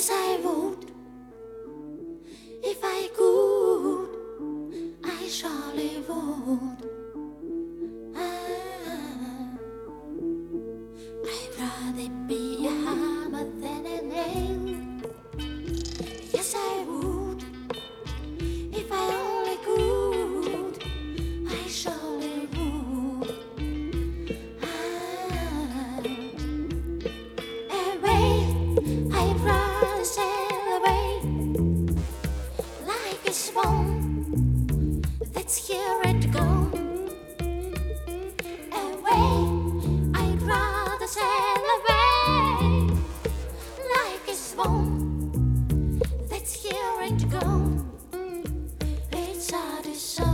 Yes, I would. If I could, I surely would. I'd rather be a hammer than a nail. Yes, I would. If I only could, I surely would. Away, I'd rather sail away like a swan that's here and gone. Away, I'd rather sail away like a swan that's here and gone. It's hard to show.